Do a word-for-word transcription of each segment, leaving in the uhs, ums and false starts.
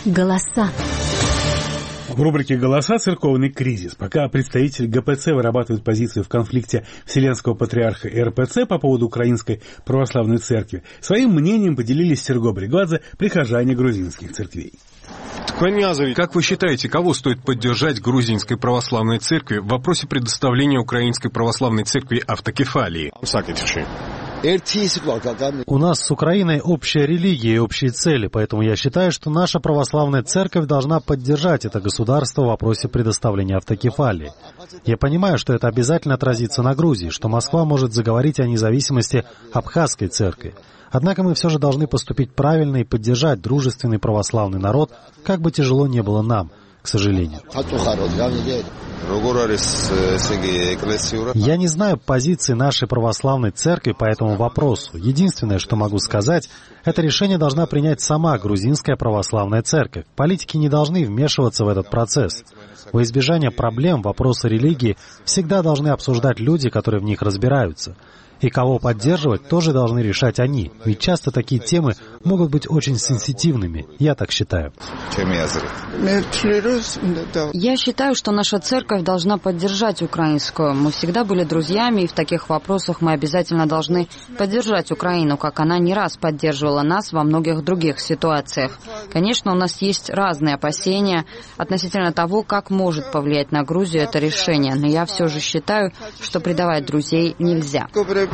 Голоса. В рубрике «Голоса. Церковный кризис». Пока представители ГПЦ вырабатывают позицию в конфликте Вселенского Патриарха и эр пэ цэ по поводу Украинской Православной Церкви, своим мнением поделились Серго Бригвадзе, прихожане грузинских церквей. Как вы считаете, кого стоит поддержать Грузинской Православной Церкви в вопросе предоставления Украинской Православной Церкви автокефалии? У нас с Украиной общая религия и общие цели, поэтому я считаю, что наша православная церковь должна поддержать это государство в вопросе предоставления автокефалии. Я понимаю, что это обязательно отразится на Грузии, что Москва может заговорить о независимости Абхазской церкви. Однако мы все же должны поступить правильно и поддержать дружественный православный народ, как бы тяжело не было нам, к сожалению. Я не знаю позиции нашей православной церкви по этому вопросу. Единственное, что могу сказать, это решение должна принять сама грузинская православная церковь. Политики не должны вмешиваться в этот процесс. Во избежание проблем вопросы религии всегда должны обсуждать люди, которые в них разбираются. И кого поддерживать, тоже должны решать они. Ведь часто такие темы могут быть очень сенситивными. Я так считаю. Я считаю, что наша церковь должна поддержать украинскую. Мы всегда были друзьями, и в таких вопросах мы обязательно должны поддержать Украину, как она не раз поддерживала нас во многих других ситуациях. Конечно, у нас есть разные опасения относительно того, как может повлиять на Грузию это решение. Но я все же считаю, что предавать друзей нельзя.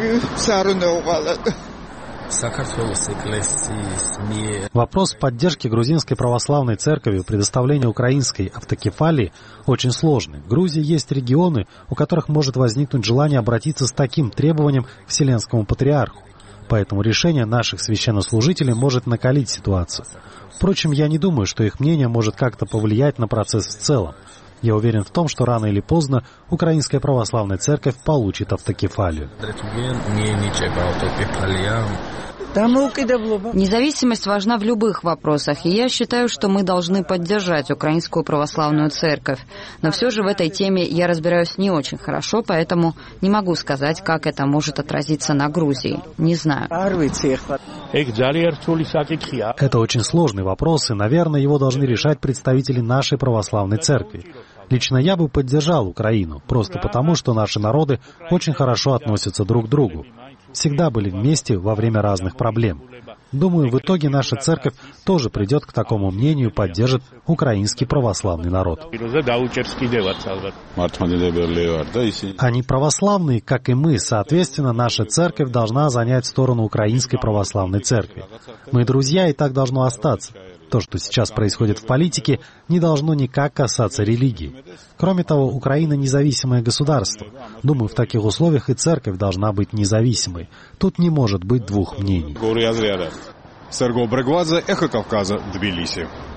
Вопрос поддержки грузинской православной церкви в предоставлении украинской автокефалии очень сложный. В Грузии есть регионы, у которых может возникнуть желание обратиться с таким требованием к Вселенскому Патриарху. Поэтому решение наших священнослужителей может накалить ситуацию. Впрочем, я не думаю, что их мнение может как-то повлиять на процесс в целом. Я уверен в том, что рано или поздно Украинская Православная Церковь получит автокефалию. Независимость важна в любых вопросах, и я считаю, что мы должны поддержать Украинскую Православную Церковь. Но все же в этой теме я разбираюсь не очень хорошо, поэтому не могу сказать, как это может отразиться на Грузии. Не знаю. Это очень сложный вопрос, и, наверное, его должны решать представители нашей православной церкви. Лично я бы поддержал Украину, просто потому, что наши народы очень хорошо относятся друг к другу. Всегда были вместе во время разных проблем. Думаю, в итоге наша церковь тоже придет к такому мнению и поддержит украинский православный народ. Они православные, как и мы, соответственно, наша церковь должна занять сторону украинской православной церкви. Мы друзья, и так должно остаться. То, что сейчас происходит в политике, не должно никак касаться религии. Кроме того, Украина независимое государство. Думаю, в таких условиях и церковь должна быть независимой. Тут не может быть двух мнений. Серго Бригвадзе, Эхо Кавказа, Тбилиси.